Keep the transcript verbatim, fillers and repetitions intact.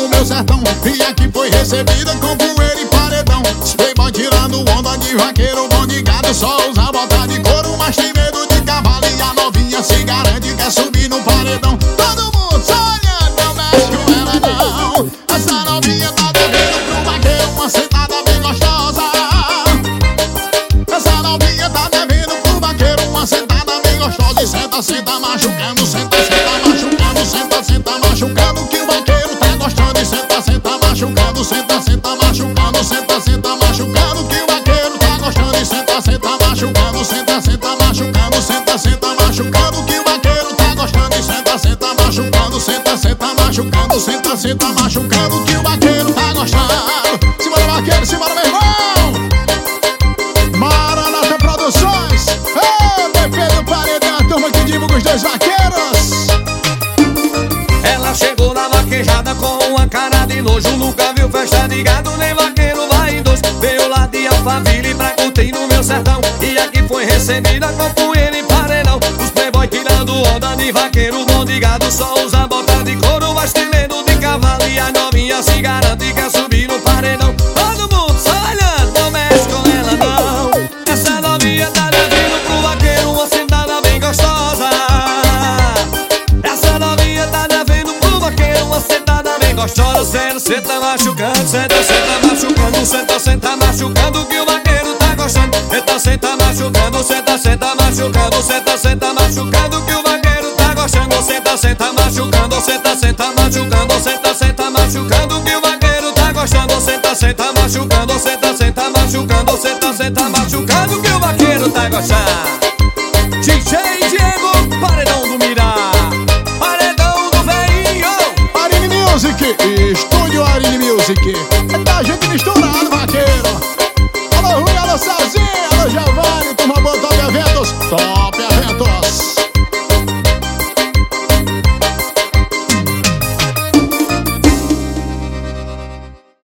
no meu sertão. E aqui foi recebida com poeira e paredão. Os playboy tirando onda de vaqueiro, bom de gado. Só usa bota de couro, mas tem medo de cavalo. E a novinha se garante, quer subir no paredão. Todo mundo só olhando, não mexe com ela não. Essa novinha tá devendo pro vaqueiro uma sentada bem gostosa. Essa novinha tá devendo pro vaqueiro uma sentada bem gostosa. E senta, senta machucando, senta, senta machucando, senta, senta machucando, que o vaqueiro tá gostando. E senta, senta machucando, senta, senta machucando, senta, senta machucando, que o vaqueiro tá gostando. E senta, senta machucando, senta, senta machucando, senta, senta machucando, que o vaqueiro tá gostando. E senta, senta machucando, senta, senta machucando, senta, senta machucando, que o vaqueiro tá gostando. Simbora, vaqueiro, simbora, meu irmão. Maranata Produções, ô, D P do Paredão, a turma que divulga os dois vaqueiros. Ela chegou na vaquejada com uma cara de nojo. Nunca viu festa de gado, nem vaqueiro vai em dois. Veio lá de Alphaville pra curtir no meu sertão. E aqui foi recebida com poeira e paredão. Os playboy tirando onda de vaqueiro, bom de gado. Só usa bota de couro, mas tem medo de cavalo. E a novinha se garante, quer subir no paredão. Todo mundo só olhando, não mexe com ela não. Essa novinha tá devendo pro vaqueiro uma sentada bem gostosa. Essa novinha tá devendo pro vaqueiro uma sentada bem gostosa. Senta, senta machucando, senta, senta machucando, senta, senta machucando, que o vaqueiro tá gostando. Senta, senta machucando, senta, senta machucando, senta, senta machucando, que o vaqueiro tá gostando. Senta, senta machucando, senta, senta machucando, senta, senta machucando, que o vaqueiro tá gostando. Senta, senta machucando, senta, senta machucando, senta, senta machucando, que o vaqueiro tá gostando.